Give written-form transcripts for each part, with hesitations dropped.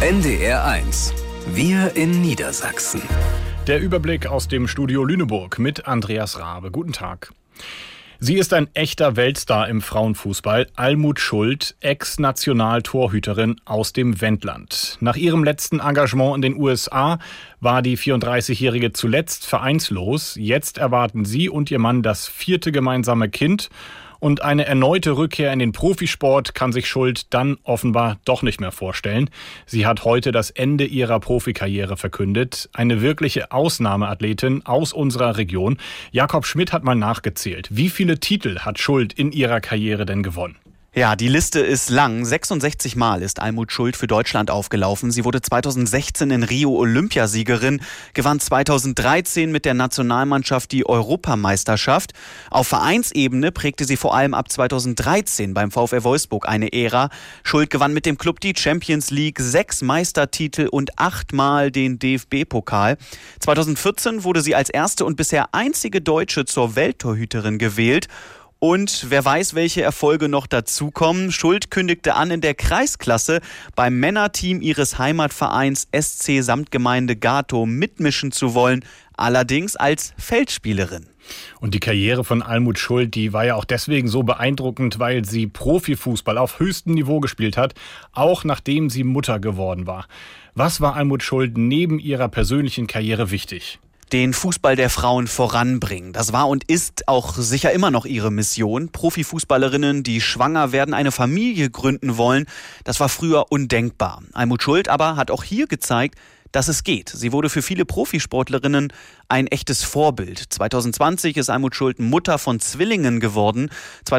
NDR1. Wir in Niedersachsen. Der Überblick aus dem Studio Lüneburg mit Andreas Rabe. Guten Tag. Sie ist ein echter Weltstar im Frauenfußball. Almuth Schuld, Ex-Nationaltorhüterin aus dem Wendland. Nach ihrem letzten Engagement in den USA war die 34-Jährige zuletzt vereinslos. Jetzt erwarten sie und ihr Mann das 4. gemeinsame Kind. Und eine erneute Rückkehr in den Profisport kann sich Schuld dann offenbar doch nicht mehr vorstellen. Sie hat heute das Ende ihrer Profikarriere verkündet. Eine wirkliche Ausnahmeathletin aus unserer Region. Jakob Schmidt hat mal nachgezählt. Wie viele Titel hat Schuld in ihrer Karriere denn gewonnen? Ja, die Liste ist lang. 66 Mal ist Almuth Schuld für Deutschland aufgelaufen. Sie wurde 2016 in Rio Olympiasiegerin, gewann 2013 mit der Nationalmannschaft die Europameisterschaft. Auf Vereinsebene prägte sie vor allem ab 2013 beim VfL Wolfsburg eine Ära. Schuld gewann mit dem Club die Champions League, 6 Meistertitel und 8 Mal den DFB-Pokal. 2014 wurde sie als erste und bisher einzige Deutsche zur Welttorhüterin gewählt. Und wer weiß, welche Erfolge noch dazukommen. Schuld kündigte an, in der Kreisklasse beim Männerteam ihres Heimatvereins SC Samtgemeinde Gatow mitmischen zu wollen, allerdings als Feldspielerin. Und die Karriere von Almuth Schuld, die war ja auch deswegen so beeindruckend, weil sie Profifußball auf höchstem Niveau gespielt hat, auch nachdem sie Mutter geworden war. Was war Almuth Schuld neben ihrer persönlichen Karriere wichtig? Den Fußball der Frauen voranbringen. Das war und ist auch sicher immer noch ihre Mission. Profifußballerinnen, die schwanger werden, eine Familie gründen wollen, das war früher undenkbar. Almuth Schuld aber hat auch hier gezeigt, dass es geht. Sie wurde für viele Profisportlerinnen ein echtes Vorbild. 2020 ist Almuth Schuld Mutter von Zwillingen geworden.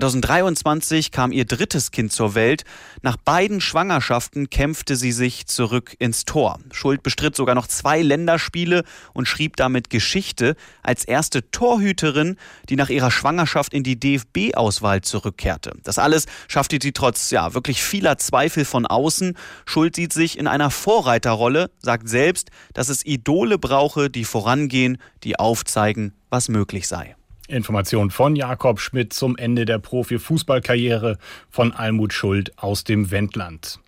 2023 kam ihr 3. Kind zur Welt. Nach beiden Schwangerschaften kämpfte sie sich zurück ins Tor. Schuld bestritt sogar noch 2 Länderspiele und schrieb damit Geschichte als erste Torhüterin, die nach ihrer Schwangerschaft in die DFB-Auswahl zurückkehrte. Das alles schaffte sie trotz wirklich vieler Zweifel von außen. Schuld sieht sich in einer Vorreiterrolle, sagt selbst, dass es Idole brauche, die vorangehen, die aufzeigen, was möglich sei. Information von Jakob Schmidt zum Ende der Profifußballkarriere von Almuth Schuld aus dem Wendland.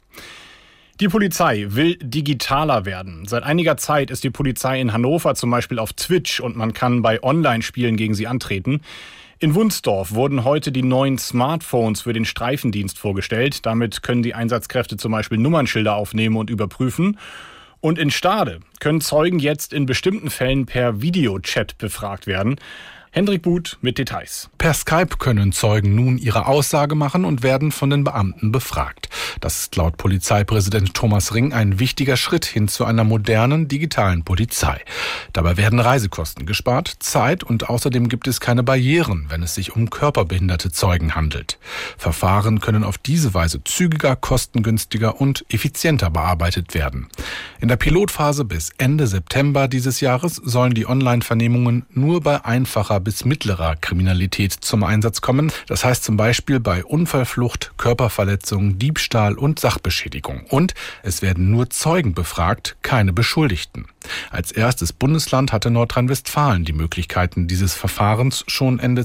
Die Polizei will digitaler werden. Seit einiger Zeit ist die Polizei in Hannover zum Beispiel auf Twitch und man kann bei Online-Spielen gegen sie antreten. In Wunsdorf wurden heute die neuen Smartphones für den Streifendienst vorgestellt. Damit können die Einsatzkräfte zum Beispiel Nummernschilder aufnehmen und überprüfen. Und in Stade können Zeugen jetzt in bestimmten Fällen per Videochat befragt werden. Hendrik Buth mit Details. Per Skype können Zeugen nun ihre Aussage machen und werden von den Beamten befragt. Das ist laut Polizeipräsident Thomas Ring ein wichtiger Schritt hin zu einer modernen, digitalen Polizei. Dabei werden Reisekosten gespart, Zeit und außerdem gibt es keine Barrieren, wenn es sich um körperbehinderte Zeugen handelt. Verfahren können auf diese Weise zügiger, kostengünstiger und effizienter bearbeitet werden. In der Pilotphase bis Ende September dieses Jahres sollen die Online-Vernehmungen nur bei einfacher bis mittlerer Kriminalität zum Einsatz kommen. Das heißt zum Beispiel bei Unfallflucht, Körperverletzung, Diebstahl und Sachbeschädigung. Und es werden nur Zeugen befragt, keine Beschuldigten. Als erstes Bundesland hatte Nordrhein-Westfalen die Möglichkeiten dieses Verfahrens schon Ende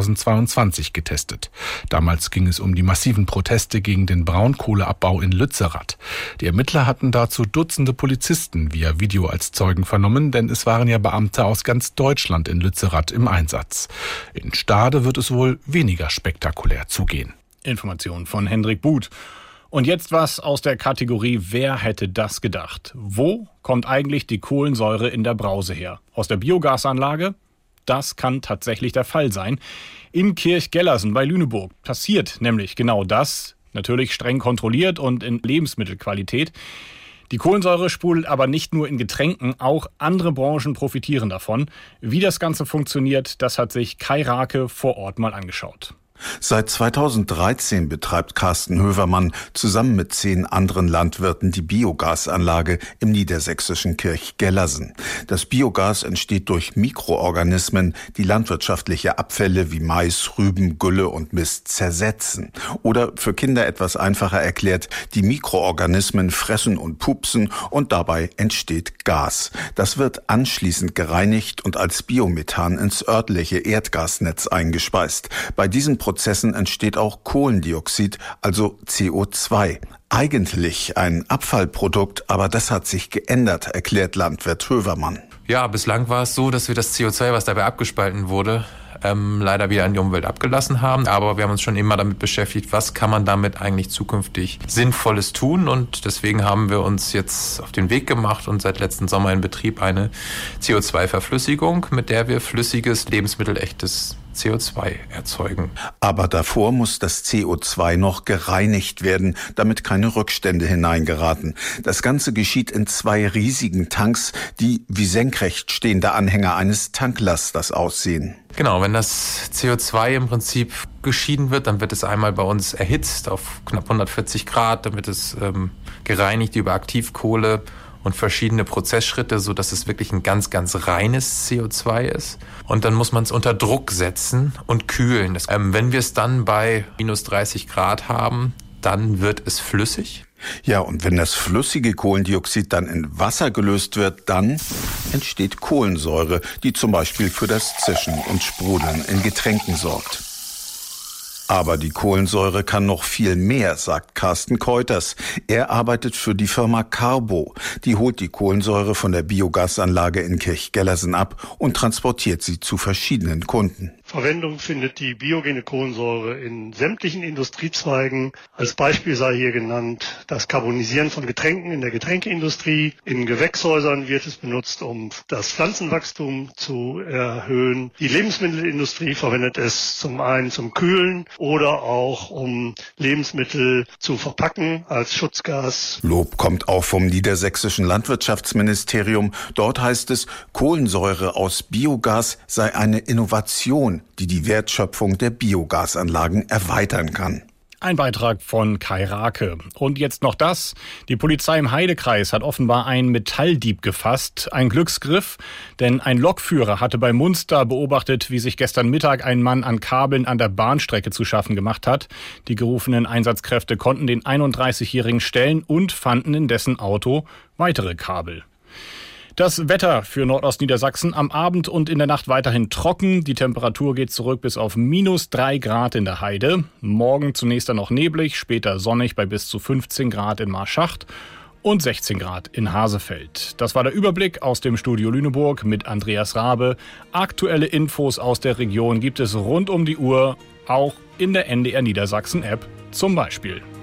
2022 getestet. Damals ging es um die massiven Proteste gegen den Braunkohleabbau in Lützerath. Die Ermittler hatten dazu Dutzende Polizisten via Video als Zeugen vernommen, denn es waren ja Beamte aus ganz Deutschland in Lützerath im Einsatz. In Stade wird es wohl weniger spektakulär zugehen. Informationen von Hendrik Buth. Und jetzt was aus der Kategorie Wer hätte das gedacht? Wo kommt eigentlich die Kohlensäure in der Brause her? Aus der Biogasanlage? Das kann tatsächlich der Fall sein. In Kirchgellersen bei Lüneburg passiert nämlich genau das. Natürlich streng kontrolliert und in Lebensmittelqualität. Die Kohlensäure sprudelt aber nicht nur in Getränken, auch andere Branchen profitieren davon. Wie das Ganze funktioniert, das hat sich Kai Rake vor Ort mal angeschaut. Seit 2013 betreibt Carsten Hövermann zusammen mit 10 anderen Landwirten die Biogasanlage im niedersächsischen Kirchgellersen. Das Biogas entsteht durch Mikroorganismen, die landwirtschaftliche Abfälle wie Mais, Rüben, Gülle und Mist zersetzen. Oder für Kinder etwas einfacher erklärt, die Mikroorganismen fressen und pupsen und dabei entsteht Gas. Das wird anschließend gereinigt und als Biomethan ins örtliche Erdgasnetz eingespeist. Bei diesem Prozessen entsteht auch Kohlendioxid, also CO2. Eigentlich ein Abfallprodukt, aber das hat sich geändert, erklärt Landwirt Hövermann. Ja, bislang war es so, dass wir das CO2, was dabei abgespalten wurde, leider wieder in die Umwelt abgelassen haben. Aber wir haben uns schon immer damit beschäftigt, was kann man damit eigentlich zukünftig Sinnvolles tun. Und deswegen haben wir uns jetzt auf den Weg gemacht und seit letzten Sommer in Betrieb eine CO2-Verflüssigung, mit der wir flüssiges, lebensmittelechtes CO2 erzeugen. Aber davor muss das CO2 noch gereinigt werden, damit keine Rückstände hineingeraten. Das Ganze geschieht in 2 riesigen Tanks, die wie senkrecht stehende Anhänger eines Tanklasters aussehen. Genau, wenn das CO2 im Prinzip geschieden wird, dann wird es einmal bei uns erhitzt auf knapp 140 Grad, dann wird es gereinigt über Aktivkohle und verschiedene Prozessschritte, so dass es wirklich ein ganz, ganz reines CO2 ist. Und dann muss man es unter Druck setzen und kühlen. Wenn wir es dann bei minus 30 Grad haben, dann wird es flüssig. Ja, und wenn das flüssige Kohlendioxid dann in Wasser gelöst wird, dann entsteht Kohlensäure, die zum Beispiel für das Zischen und Sprudeln in Getränken sorgt. Aber die Kohlensäure kann noch viel mehr, sagt Carsten Keuters. Er arbeitet für die Firma Carbo. Die holt die Kohlensäure von der Biogasanlage in Kirchgellersen ab und transportiert sie zu verschiedenen Kunden. Verwendung findet die biogene Kohlensäure in sämtlichen Industriezweigen. Als Beispiel sei hier genannt das Carbonisieren von Getränken in der Getränkeindustrie. In Gewächshäusern wird es benutzt, um das Pflanzenwachstum zu erhöhen. Die Lebensmittelindustrie verwendet es zum einen zum Kühlen oder auch um Lebensmittel zu verpacken als Schutzgas. Lob kommt auch vom niedersächsischen Landwirtschaftsministerium. Dort heißt es, Kohlensäure aus Biogas sei eine Innovation, die die Wertschöpfung der Biogasanlagen erweitern kann. Ein Beitrag von Kai Rake. Und jetzt noch das. Die Polizei im Heidekreis hat offenbar einen Metalldieb gefasst. Ein Glücksgriff, denn ein Lokführer hatte bei Munster beobachtet, wie sich gestern Mittag ein Mann an Kabeln an der Bahnstrecke zu schaffen gemacht hat. Die gerufenen Einsatzkräfte konnten den 31-Jährigen stellen und fanden in dessen Auto weitere Kabel. Das Wetter für Nordostniedersachsen: am Abend und in der Nacht weiterhin trocken. Die Temperatur geht zurück bis auf minus 3 Grad in der Heide. Morgen zunächst dann noch neblig, später sonnig bei bis zu 15 Grad in Marschacht und 16 Grad in Hasefeld. Das war der Überblick aus dem Studio Lüneburg mit Andreas Rabe. Aktuelle Infos aus der Region gibt es rund um die Uhr, auch in der NDR Niedersachsen App zum Beispiel.